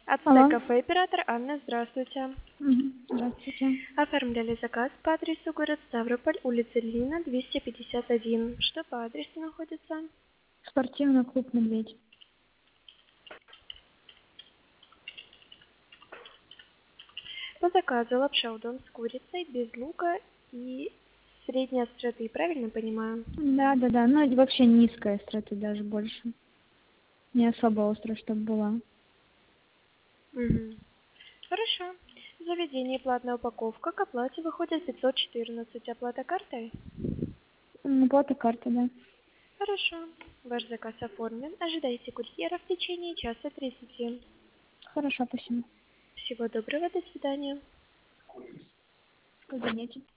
Алло. Кафе оператор Анна, здравствуйте. Здравствуйте. Оформляли заказ по адресу город Ставрополь, улица Ленина, 251. Что по адресу находится? Спортивный клуб «Медведь». По заказу лапша удон с курицей, без лука и средней остроты, правильно понимаю? Да. Ну, это вообще низкая остроты даже больше. Не особо острая, чтобы была. Угу. Хорошо. Заведение платная упаковка. К оплате выходит 514. Оплата картой? Оплата карты, да. Хорошо. Ваш заказ оформлен. Ожидайте курьера в течение часа 30. Хорошо, спасибо. Всего доброго, до свидания. В кабинете.